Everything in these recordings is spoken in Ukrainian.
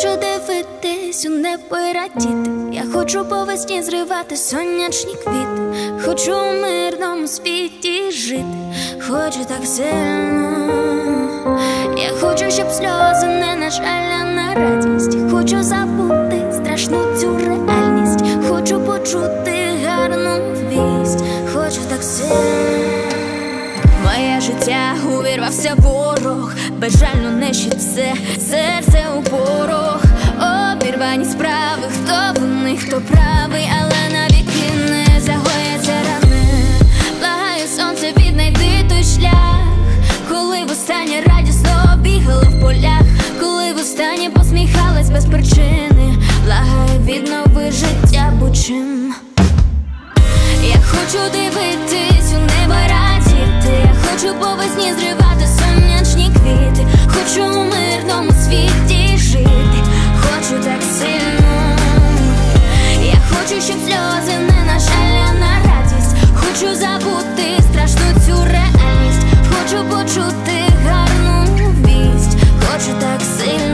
хочу дивитись у небо і радіти. Я хочу по весні зривати сонячні квіти. Хочу у мирному світі жити. Хочу так сильно. Я хочу, щоб сльози не на жаль, а на радість. Хочу забути страшну цю реальність. Хочу почути гарну вість. Хочу так сильно. Моє життя увірвався ворог, безжально нищить все, серце у порох. Обірвані справи, хто винний, хто правий, але навіки не загояться рани. Благаю, сонце, віднайди той шлях, коли востаннє радісно бігали в полях, коли востаннє посміхались без причини. Благаю, віднови життя будь-чим. Я хочу дивитись у небо і радіти. Я хочу по весні зривати сонячні квіти. Хочу у мирному світі жити. Хочу так сильно. Я хочу, щоб сльози не на жаль, а на радість. Хочу забути страшну цю реальність. Хочу почути гарну вість. Хочу так сильно.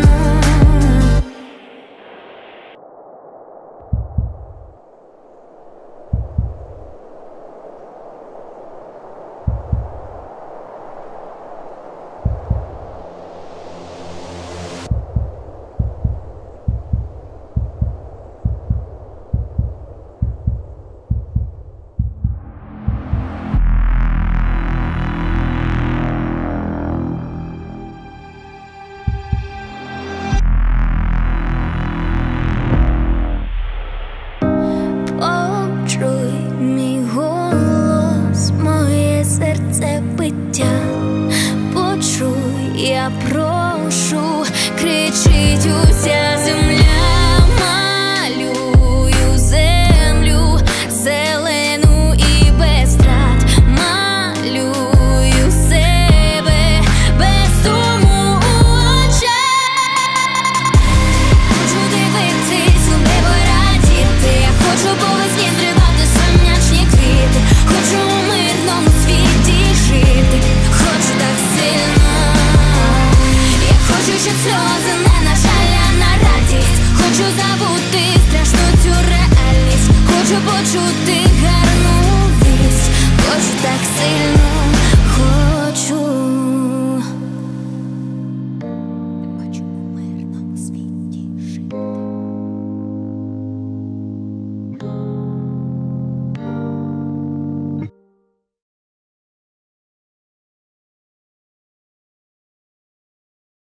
Почуй, я прошу, кричить уся